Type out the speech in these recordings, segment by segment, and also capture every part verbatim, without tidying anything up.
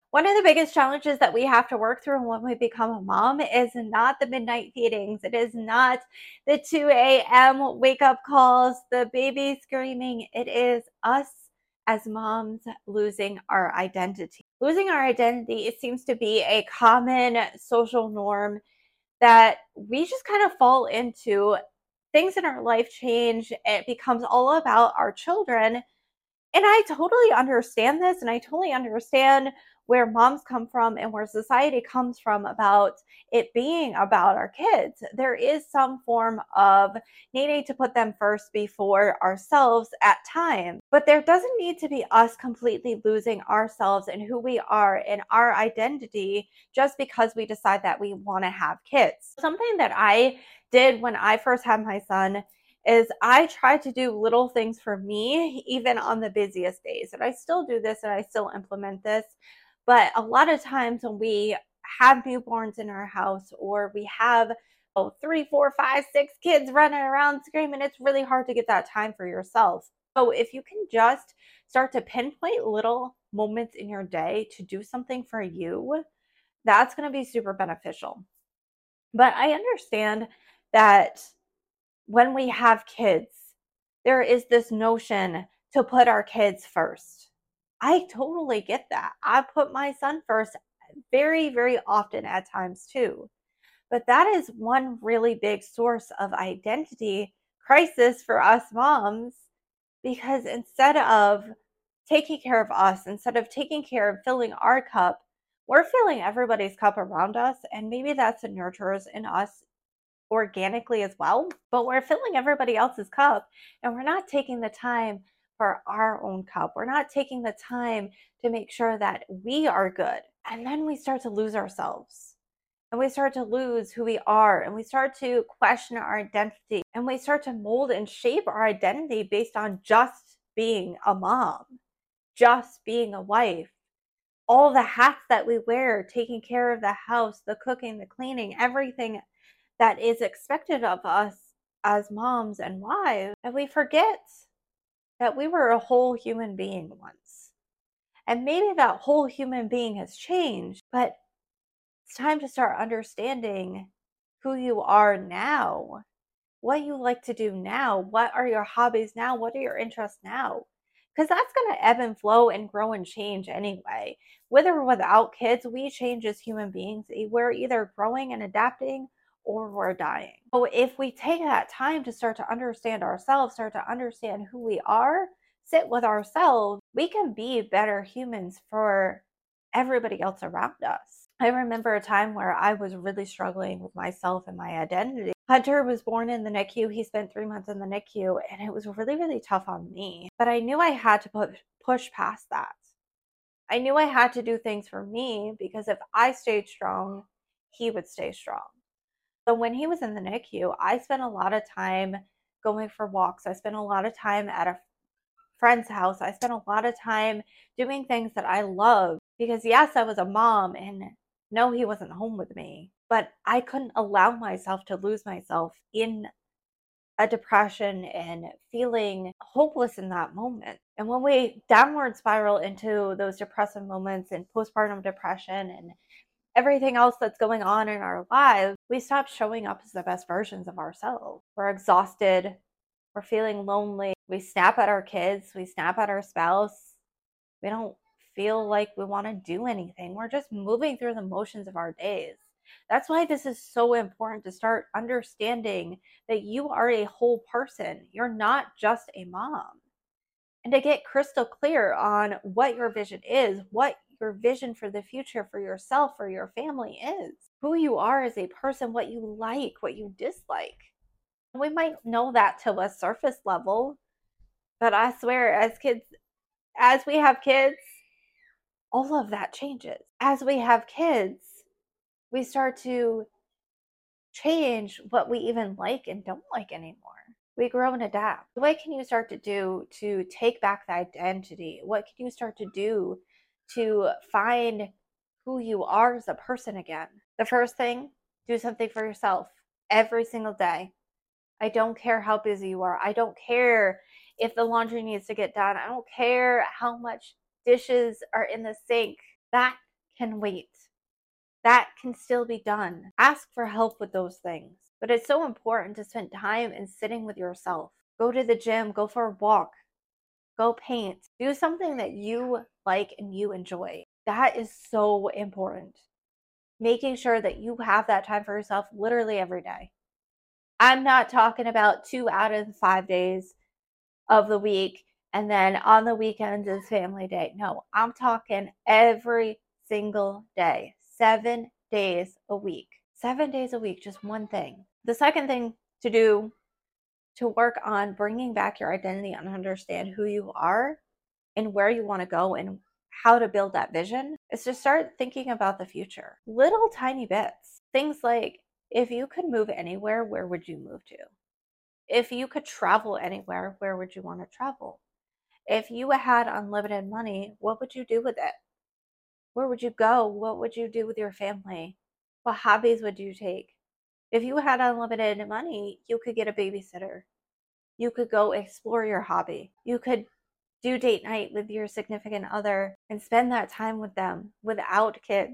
One of the biggest challenges that we have to work through when we become a mom is not the midnight feedings. It is not the two a m wake up calls, the baby screaming. It is us as moms losing our identity. Losing our identity, it seems to be a common social norm that we just kind of fall into. Things in our life change. It becomes all about our children, and I totally understand this, and I totally understand where moms come from and where society comes from about it being about our kids. There is some form of needing to put them first before ourselves at times, but there doesn't need to be us completely losing ourselves and who we are and our identity just because we decide that we want to have kids. Something that I did when I first had my son is I try to do little things for me, even on the busiest days. And I still do this and I still implement this. But a lot of times when we have newborns in our house or we have oh, three, four, five, six kids running around screaming, it's really hard to get that time for yourself. So if you can just start to pinpoint little moments in your day to do something for you, that's going to be super beneficial. But I understand that when we have kids, there is this notion to put our kids first. I totally get that. I put my son first very, very often at times too. But that is one really big source of identity crisis for us moms because instead of taking care of us, instead of taking care of filling our cup, we're filling everybody's cup around us. And maybe that's the nurturers in us organically as well, but we're filling everybody else's cup and we're not taking the time for our own cup. We're not taking the time to make sure that we are good. And then we start to lose ourselves and we start to lose who we are and we start to question our identity and we start to mold and shape our identity based on just being a mom, just being a wife. All the hats that we wear, taking care of the house, the cooking, the cleaning, everything that is expected of us as moms and wives, and we forget that we were a whole human being once. And maybe that whole human being has changed, but it's time to start understanding who you are now, what you like to do now, what are your hobbies now, what are your interests now. Because that's going to ebb and flow and grow and change anyway. With or without kids, we change as human beings. We're either growing and adapting or we're dying. So if we take that time to start to understand ourselves, start to understand who we are, sit with ourselves, we can be better humans for everybody else around us. I remember a time where I was really struggling with myself and my identity. Hunter was born in the N I C U. He spent three months in the N I C U, and it was really, really tough on me. But I knew I had to put, push past that. I knew I had to do things for me because if I stayed strong, he would stay strong. So when he was in the N I C U, I spent a lot of time going for walks. I spent a lot of time at a friend's house. I spent a lot of time doing things that I love because yes, I was a mom and no, he wasn't home with me, but I couldn't allow myself to lose myself in a depression and feeling hopeless in that moment. And when we downward spiral into those depressive moments and postpartum depression and everything else that's going on in our lives, we stop showing up as the best versions of ourselves. We're exhausted. We're feeling lonely. We snap at our kids. We snap at our spouse. We don't feel like we want to do anything. We're just moving through the motions of our days. That's why this is so important to start understanding that you are a whole person. You're not just a mom. And to get crystal clear on what your vision is, what your vision for the future for yourself, for your family is, who you are as a person, what you like, what you dislike. We might know that to a surface level, but I swear, as kids, as we have kids, all of that changes. As we have kids, we start to change what we even like and don't like anymore. We grow and adapt. What can you start to do to take back the identity? What can you start to do to find who you are as a person again? The first thing, do something for yourself every single day. I don't care how busy you are. I don't care if the laundry needs to get done. I don't care how much dishes are in the sink. That can wait. That can still be done. Ask for help with those things. But it's so important to spend time in sitting with yourself. Go to the gym, go for a walk, go paint, do something that you like and you enjoy. That is so important. Making sure that you have that time for yourself literally every day. I'm not talking about two out of the five days of the week and then on the weekends is family day. No, I'm talking every single day, seven days a week. Seven days a week, just one thing. The second thing to do to work on bringing back your identity and understand who you are and where you want to go and how to build that vision is to start thinking about the future. Little tiny bits. Things like, if you could move anywhere, where would you move to? If you could travel anywhere, where would you want to travel? If you had unlimited money, what would you do with it? Where would you go? What would you do with your family? What hobbies would you take? If you had unlimited money, you could get a babysitter. You could go explore your hobby. You could do date night with your significant other and spend that time with them without kids.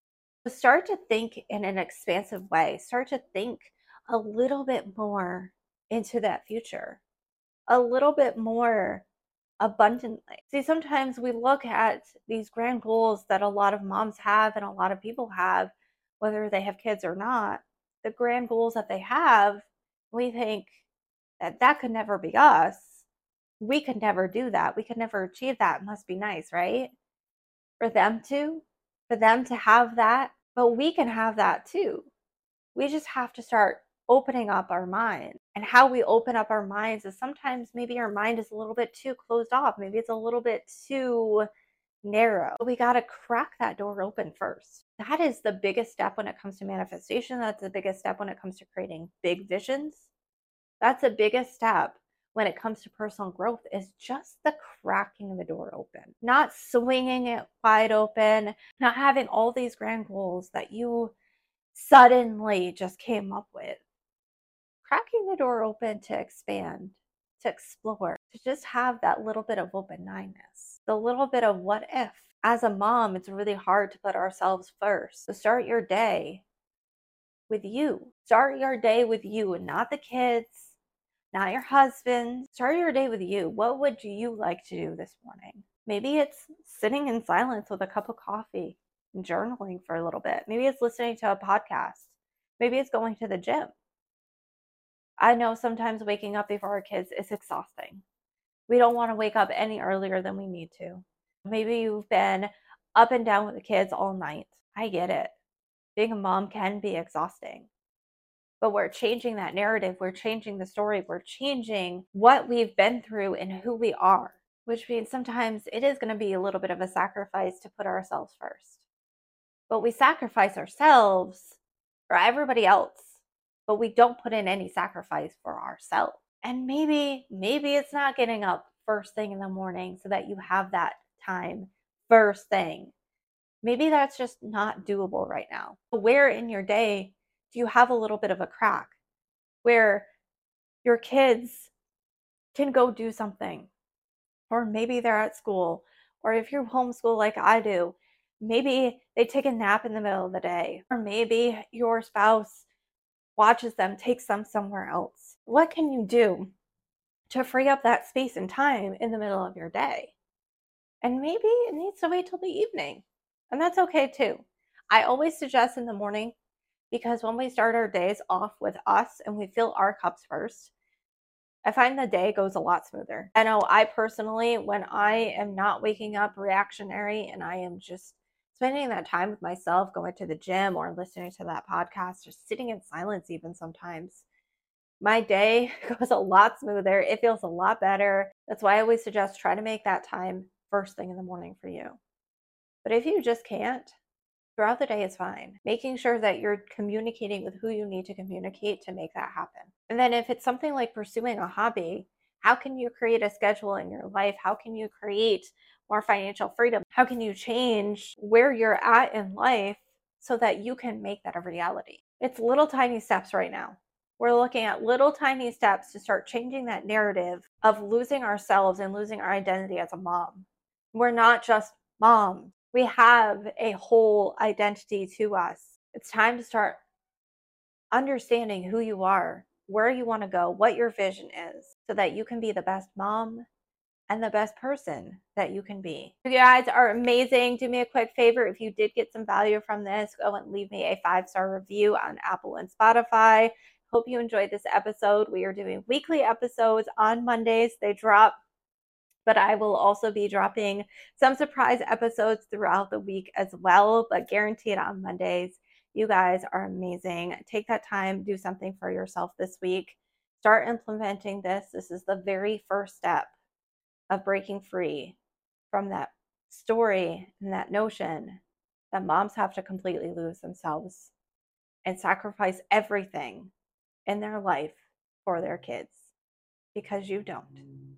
So start to think in an expansive way. Start to think a little bit more into that future, a little bit more abundantly. See, sometimes we look at these grand goals that a lot of moms have and a lot of people have, whether they have kids or not, the grand goals that they have, we think that that could never be us. We could never do that. We could never achieve that. It must be nice, right? For them to, for them to have that, but we can have that too. We just have to start opening up our mind. And how we open up our minds is sometimes maybe our mind is a little bit too closed off. Maybe it's a little bit too narrow. We got to crack that door open first. That is the biggest step when it comes to manifestation. That's the biggest step when it comes to creating big visions. That's the biggest step when it comes to personal growth, is just the cracking the door open, not swinging it wide open, not having all these grand goals that you suddenly just came up with. Cracking the door open to expand, to explore, to just have that little bit of open-mindedness, the little bit of what if. As a mom, it's really hard to put ourselves first. So start your day with you. Start your day with you and not the kids, not your husband. Start your day with you. What would you like to do this morning? Maybe it's sitting in silence with a cup of coffee and journaling for a little bit. Maybe it's listening to a podcast. Maybe it's going to the gym. I know sometimes waking up before our kids is exhausting. We don't want to wake up any earlier than we need to. Maybe you've been up and down with the kids all night. I get it. Being a mom can be exhausting. But we're changing that narrative. We're changing the story. We're changing what we've been through and who we are, which means sometimes it is going to be a little bit of a sacrifice to put ourselves first. But we sacrifice ourselves for everybody else, but we don't put in any sacrifice for ourselves. And maybe, maybe it's not getting up first thing in the morning so that you have that time first thing. Maybe that's just not doable right now. Where in your day do you have a little bit of a crack where your kids can go do something? Or maybe they're at school, or if you're homeschooled like I do, maybe they take a nap in the middle of the day, or maybe your spouse watches them, takes them somewhere else. What can you do to free up that space and time in the middle of your day? And maybe it needs to wait till the evening, and that's okay too. I always suggest in the morning, because when we start our days off with us and we fill our cups first, I find the day goes a lot smoother. I know I personally, when I am not waking up reactionary and I am just spending that time with myself, going to the gym or listening to that podcast, just sitting in silence even sometimes, my day goes a lot smoother. It feels a lot better. That's why I always suggest try to make that time first thing in the morning for you. But if you just can't, throughout the day is fine. Making sure that you're communicating with who you need to communicate to make that happen. And then if it's something like pursuing a hobby, how can you create a schedule in your life? How can you create more financial freedom? How can you change where you're at in life so that you can make that a reality? It's little tiny steps right now. We're looking at little tiny steps to start changing that narrative of losing ourselves and losing our identity as a mom. We're not just moms. We have a whole identity to us. It's time to start understanding who you are, where you want to go, what your vision is, so that you can be the best mom and the best person that you can be. You guys are amazing. Do me a quick favor. If you did get some value from this, go and leave me a five star review on Apple and Spotify. Hope you enjoyed this episode. We are doing weekly episodes on Mondays. They drop, but I will also be dropping some surprise episodes throughout the week as well, but guaranteed on Mondays. You guys are amazing. Take that time, do something for yourself this week. Start implementing this. This is the very first step of breaking free from that story and that notion that moms have to completely lose themselves and sacrifice everything in their life for their kids, because you don't.